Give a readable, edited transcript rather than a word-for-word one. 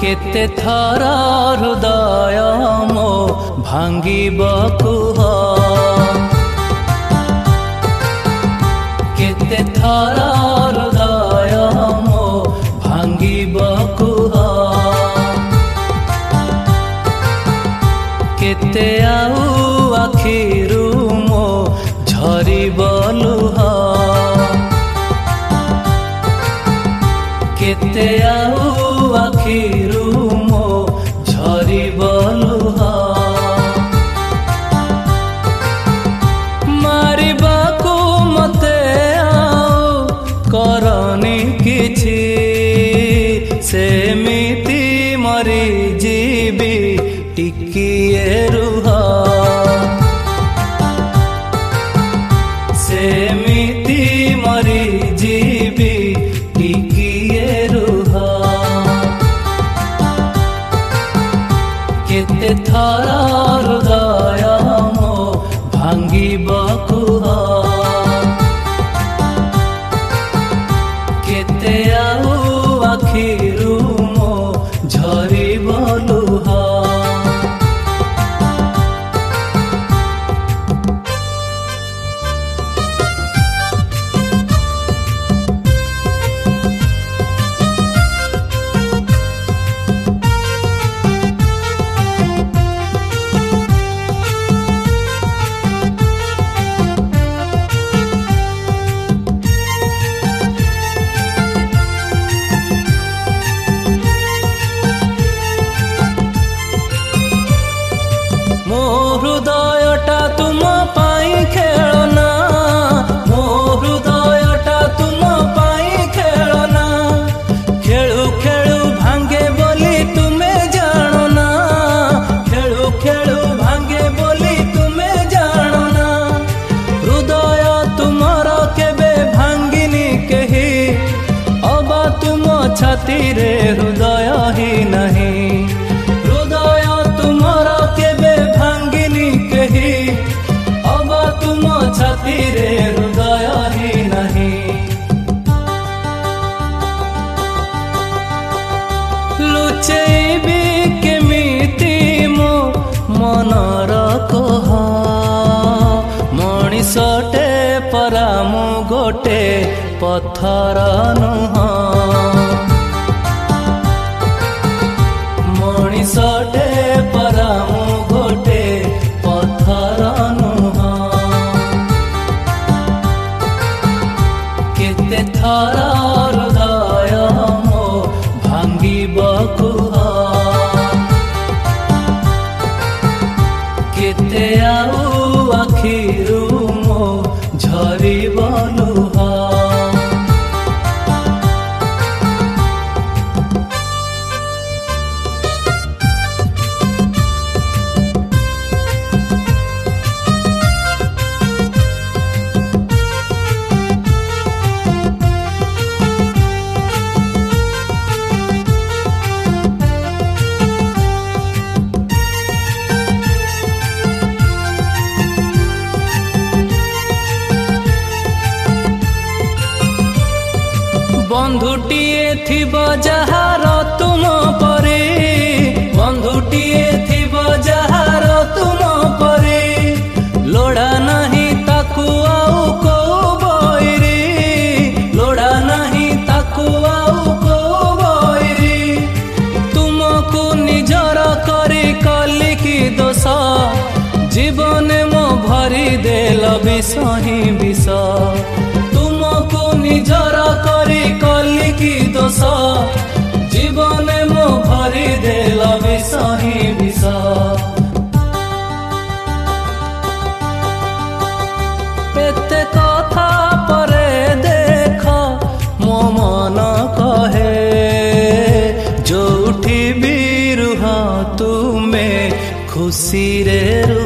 केते थर हृदय मो भांगिब कुह केते थर हृदय मो भांगिब कुह केते आउ आखिरु मो झरिब लुह केते आउ आखिरु मो झरिब लुह मारिबाकु मते आउ करनी किछि सेमिति मरि जीवी टिकिए रुह सेमिति मरि जीवी टिकिए रुह केते थर हृदय मो भांगिब कुह केते आउ आखिरु मो झरिब लुह मो हृदयटा तुम पाई खेलना मो हृदयटा तुम पाई खेलना खेलु खेलु भांगे बोली तुमे जानना खेलु खेलु भांगे बोली तुमे जानना हृदय तुमर केबे भांगिनी केही अबा तुम छाती रे हृदय ही नहीं हृदय तुमर केबे भांगिनी केही अब तुम छाती रे हृदय ही नहीं लुचेबी केमिति मो मनर कह मଣିଷଟେ परा मु गोटे पत्थर नुह मଣିଷଟେ परा मु गोटे पत्थर नुह केते थर हृदय मो भांगिब कुह केते आउ आखिरु मो झरिब लुह बंधुटिए थिब जहार तुम परे बंधुटिए थिब जहार तुम परे लोड़ा नहीं ताकू आउ को बैरी लोड़ा नहीं ताकू आउ को बैरी तुमको निजर करी कली की दोष जीवन मो भरी देल विष ही विष तुमको निजर करी कली की दोष जीवन मो भरी देल विष ही विष एते कथा परे देख मो मन कहे जोठी भी रुह तुमे खुशी रे